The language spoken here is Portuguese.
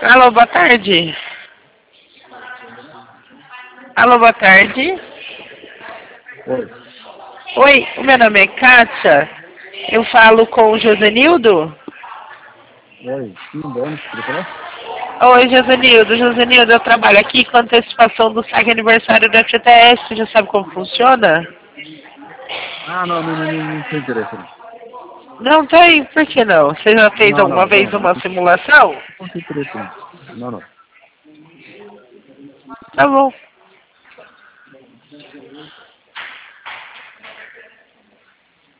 Alô, boa tarde. Alô, boa tarde. Oi. Oi, o meu nome é Kátia. Eu falo com o Josenildo. Oi. Sim, Dani, queria falar? Oi, Josenildo. Josenildo, eu trabalho aqui com antecipação do saque aniversário da FTS. Você já sabe como funciona? Ah, não tem interesse, não. Não tem? Por que não? Você já fez Não, alguma não, vez não. uma simulação? Não tem interesse, não. Não, não. Tá bom.